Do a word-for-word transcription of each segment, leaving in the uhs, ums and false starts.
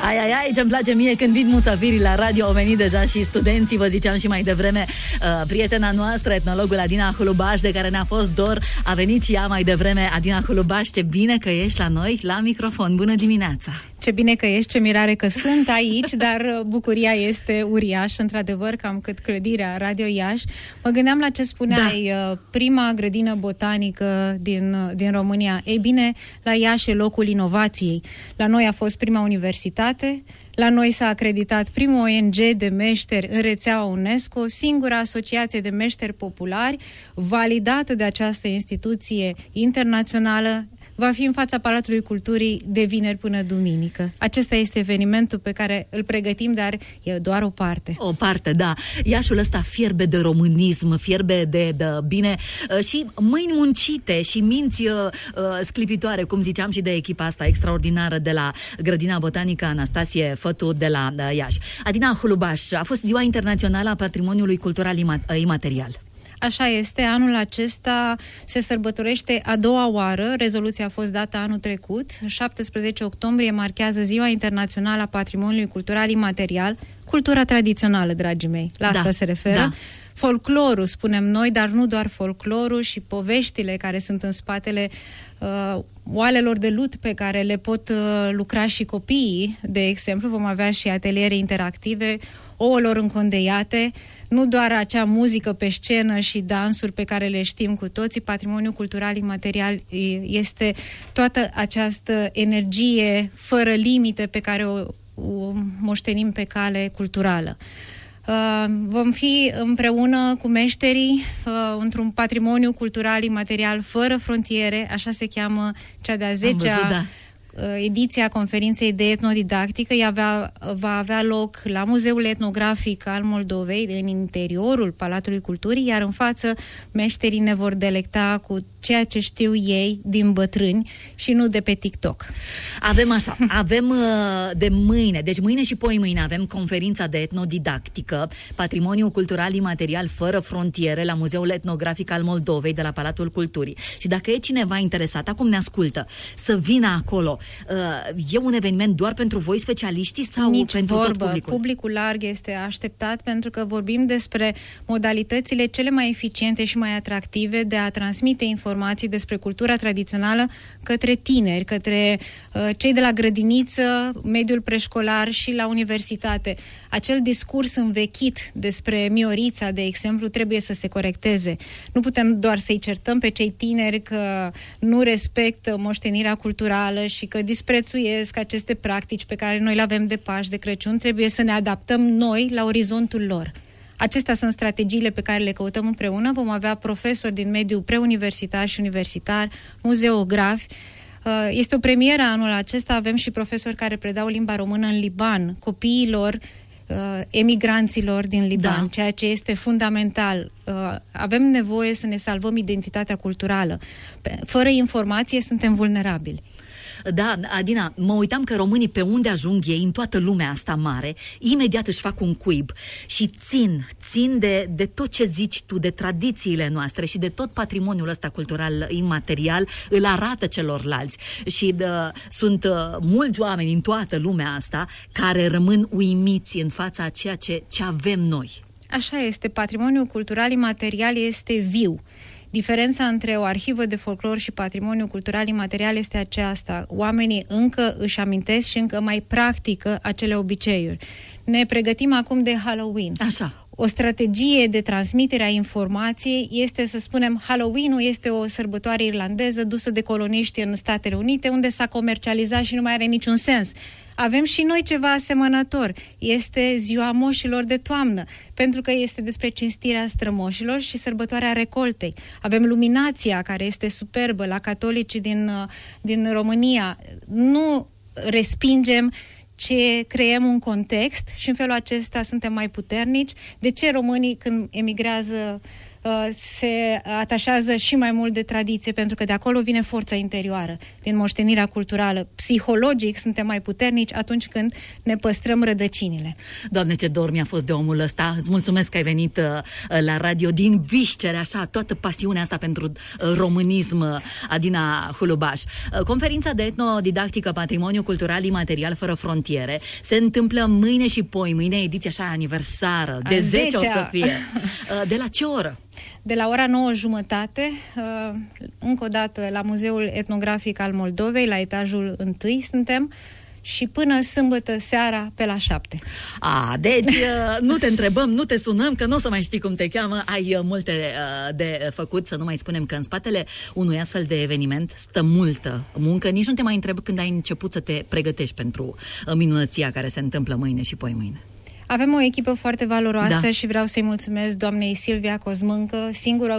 Ai, ai, ai, ce-mi place mie când vin muțafirii la radio, au venit deja și studenții, vă ziceam și mai devreme, uh, prietena noastră, etnologul Adina Hulubaș, de care ne-a fost dor, a venit și ea mai devreme. Adina Hulubaș, ce bine că ești la noi, la microfon. Bună dimineața! Ce bine că ești, ce mirare că sunt aici, dar bucuria este uriașă, într-adevăr, cam cât clădirea Radio Iași. Mă gândeam la ce spuneai, da. Prima grădină botanică din, din România. Ei bine, la Iași e locul inovației. La noi a fost prima universitate, la noi s-a acreditat primul O N G de meșteri în rețeaua UNESCO, singura asociație de meșteri populari, validată de această instituție internațională, va fi în fața Palatului Culturii de vineri până duminică. Acesta este evenimentul pe care îl pregătim, dar e doar o parte. O parte, da. Iașul ăsta fierbe de românism, fierbe de, de bine și mâini muncite și minți uh, sclipitoare, cum ziceam și de echipa asta extraordinară de la Grădina Botanică Anastasie Fătu de la uh, Iași. Adina Hulubaș, a fost Ziua Internațională a Patrimoniului Cultural Ima- Imaterial. Așa este, anul acesta se sărbătorește a doua oară, rezoluția a fost dată anul trecut, șaptesprezece octombrie marchează Ziua Internațională a Patrimoniului Cultural Imaterial, cultura tradițională, dragii mei, la asta da, se referă. Da. Folclorul, spunem noi, dar nu doar folclorul și poveștile care sunt în spatele uh, oalelor de lut pe care le pot uh, lucra și copiii, de exemplu, vom avea și ateliere interactive, ouălor încondeiate, nu doar acea muzică pe scenă și dansuri pe care le știm cu toții. Patrimoniul cultural imaterial este toată această energie fără limite pe care o, o moștenim pe cale culturală. Uh, vom fi împreună cu meșterii uh, într-un patrimoniu cultural imaterial fără frontiere, așa se cheamă cea de-a zecea ediția conferinței de etnodidactică. Ea avea, va avea loc la Muzeul Etnografic al Moldovei, în interiorul Palatului Culturii, iar în față meșterii ne vor delecta cu ceea ce știu ei din bătrâni și nu de pe TikTok. Avem așa, avem de mâine, deci mâine și poi mâine avem conferința de etnodidactică, Patrimoniul Cultural Imaterial fără frontiere, la Muzeul Etnografic al Moldovei de la Palatul Culturii. Și dacă e cineva interesat, acum ne ascultă, să vină acolo, e un eveniment doar pentru voi specialiștii sau Nici pentru vorbă. tot publicul? Publicul larg este așteptat pentru că vorbim despre modalitățile cele mai eficiente și mai atractive de a transmite informații despre cultura tradițională către tineri, către uh, cei de la grădiniță, mediul preșcolar și la universitate. Acel discurs învechit despre Miorița, de exemplu, trebuie să se corecteze. Nu putem doar să-i certăm pe cei tineri că nu respectă moștenirea culturală și că disprețuiesc aceste practici pe care noi le avem de Paști, de Crăciun. Trebuie să ne adaptăm noi la orizontul lor. Acestea sunt strategiile pe care le căutăm împreună. Vom avea profesori din mediul preuniversitar și universitar, muzeografi. Este o premieră anul acesta. Avem și profesori care predau limba română în Liban, copiilor emigranților din Liban, da. Ceea ce este fundamental. Avem nevoie să ne salvăm identitatea culturală. Fără informație suntem vulnerabili. Da, Adina, mă uitam că românii pe unde ajung ei, în toată lumea asta mare, imediat își fac un cuib și țin, țin de, de tot ce zici tu, de tradițiile noastre și de tot patrimoniul ăsta cultural imaterial, îl arată celorlalți. Și uh, sunt uh, mulți oameni în toată lumea asta care rămân uimiți în fața a ceea ce, ce avem noi. Așa este, patrimoniul cultural imaterial este viu. Diferența între o arhivă de folclor și patrimoniu cultural imaterial este aceasta. Oamenii încă își amintesc și încă mai practică acele obiceiuri. Ne pregătim acum de Halloween. Așa. O strategie de transmitere a informației este, să spunem, Halloween-ul este o sărbătoare irlandeză dusă de coloniști în Statele Unite, unde s-a comercializat și nu mai are niciun sens. Avem și noi ceva asemănător. Este ziua moșilor de toamnă, pentru că este despre cinstirea strămoșilor și sărbătoarea recoltei. Avem luminația, care este superbă, la catolicii din, din România. Nu respingem, ce creăm un context și în felul acesta suntem mai puternici. De ce românii, când emigrează se atașează și mai mult de tradiție, pentru că de acolo vine forța interioară, din moștenirea culturală. Psihologic suntem mai puternici atunci când ne păstrăm rădăcinile. Doamne, ce dor mi-a fost de omul ăsta. Îți mulțumesc că ai venit uh, la radio din viscere, așa, toată pasiunea asta pentru uh, românism, uh, Adina Hulubaș. Uh, conferința de etnodidactică Patrimoniu Cultural Imaterial Fără Frontiere se întâmplă mâine și poi, mâine ediție așa aniversară, de zece o să fie. Uh, de la ce oră? De la ora nouă jumătate, uh, încă o dată la Muzeul Etnografic al Moldovei, la etajul întâi suntem, și până sâmbătă seara pe la șapte. A, deci nu te întrebăm, nu te sunăm, că nu o să mai știi cum te cheamă, ai multe de făcut, să nu mai spunem că în spatele unui astfel de eveniment stă multă muncă. Nici nu te mai întreb când ai început să te pregătești pentru minunăția care se întâmplă mâine și poi mâine. Avem o echipă foarte valoroasă, da, și vreau să-i mulțumesc doamnei Silvia Cosmâncă, singura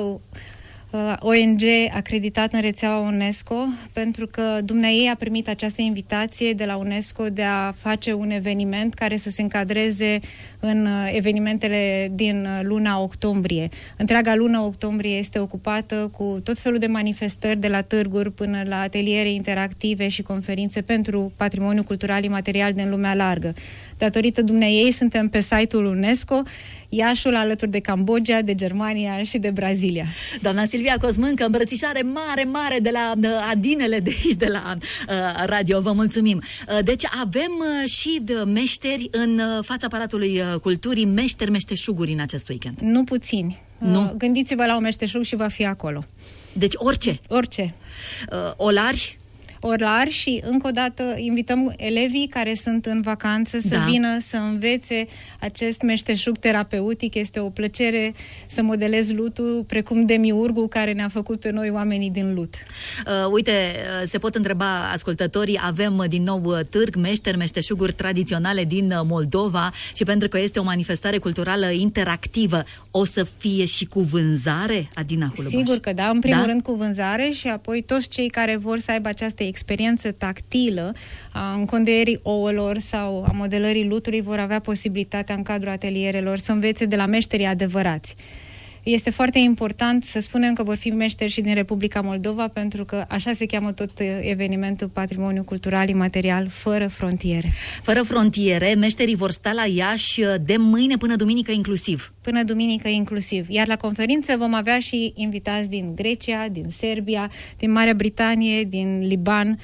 O N G acreditat în rețeaua UNESCO, pentru că dumneaei a primit această invitație de la UNESCO de a face un eveniment care să se încadreze în evenimentele din luna octombrie. Întreaga lună octombrie este ocupată cu tot felul de manifestări, de la târguri până la ateliere interactive și conferințe pentru patrimoniul cultural imaterial din lumea largă. Datorită dumneaei suntem pe site-ul UNESCO, Iașul alături de Cambodgia, de Germania și de Brazilia. Doamna Silvia Cosmâncă, îmbrățișare mare, mare de la uh, Adinele de aici, de la uh, radio. Vă mulțumim. Uh, deci avem uh, și de meșteri în uh, fața Palatului uh, Culturii, meșteri, meșteșuguri în acest weekend. Nu puțini. Nu? Uh, gândiți-vă la un meșteșug și va fi acolo. Deci orice? Orice. Uh, olari? Orari și încă o dată invităm elevii care sunt în vacanță să da. vină să învețe acest meșteșug terapeutic. Este o plăcere să modelez lutul precum demiurgul care ne-a făcut pe noi oamenii din lut. Uh, uite, uh, se pot întreba ascultătorii, avem uh, din nou uh, târg, meșteri, meșteșuguri tradiționale din uh, Moldova și pentru că este o manifestare culturală interactivă, o să fie și cu vânzare, Adina Hulubaș? Sigur că da, în primul da? rând cu vânzare și apoi toți cei care vor să aibă această experiență tactilă a încondeierii ouălor sau a modelării lutului vor avea posibilitatea în cadrul atelierelor să învețe de la meșterii adevărați. Este foarte important să spunem că vor fi meșteri și din Republica Moldova, pentru că așa se cheamă tot evenimentul Patrimoniu Cultural Imaterial Fără Frontiere. Fără frontiere, meșterii vor sta la Iași de mâine până duminică inclusiv. Până duminică inclusiv. Iar la conferință vom avea și invitați din Grecia, din Serbia, din Marea Britanie, din Liban.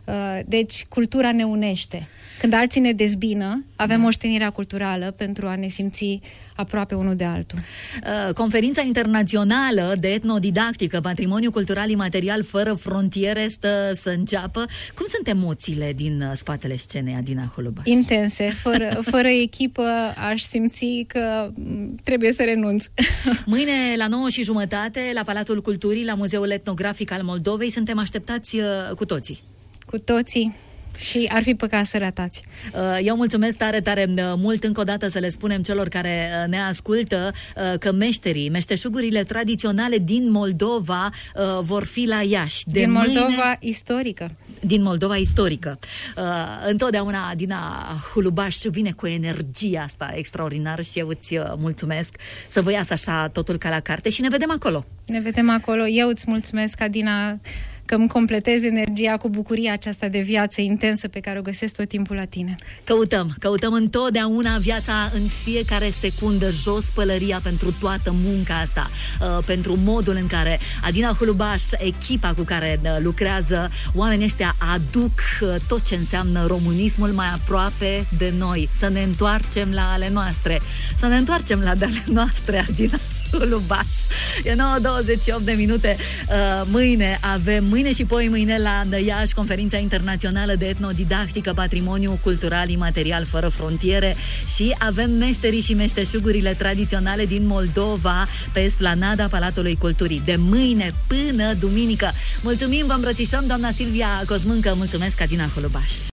Deci cultura ne unește. Când alții ne dezbină, avem moștenirea culturală pentru a ne simți aproape unul de altul. Conferința internațională de etnodidactică Patrimoniu Cultural Imaterial Fără Frontiere stă să înceapă. Cum sunt emoțiile din spatele scenei, Adina Hulubaș? Intense. Fără, fără echipă aș simți că trebuie să renunț. Mâine la nouă și jumătate la Palatul Culturii, la Muzeul Etnografic al Moldovei, suntem așteptați cu toții. Cu toții. Și ar fi păcat să ratați. Eu mulțumesc tare, tare mult încă o dată să le spunem celor care ne ascultă că meșterii, meșteșugurile tradiționale din Moldova vor fi la Iași. De din mâine, Moldova istorică. Din Moldova istorică. Întotdeauna Adina Hulubaș vine cu energia asta extraordinară și eu îți mulțumesc să vă iasă așa totul ca la carte și ne vedem acolo. Ne vedem acolo. Eu îți mulțumesc, Adina, că îmi completez energia cu bucuria aceasta de viață intensă pe care o găsesc tot timpul la tine. Căutăm, căutăm întotdeauna viața în fiecare secundă, jos pălăria pentru toată munca asta, uh, pentru modul în care Adina Hulubaș, echipa cu care uh, lucrează, oamenii ăștia aduc uh, tot ce înseamnă românismul mai aproape de noi. Să ne întoarcem la ale noastre. Să ne întoarcem la de ale noastre, Adina Hulubaș. E nouă douăzeci și opt de minute. Uh, mâine avem, mâine și poi mâine la Iași, conferința internațională de etnodidactică Patrimoniu Cultural Imaterial Fără Frontiere și avem meșterii și meșteșugurile tradiționale din Moldova pe esplanada Palatului Culturii. De mâine până duminică. Mulțumim, vă îmbrățișăm, doamna Silvia Cosmâncă. Mulțumesc, Adina Hulubaș.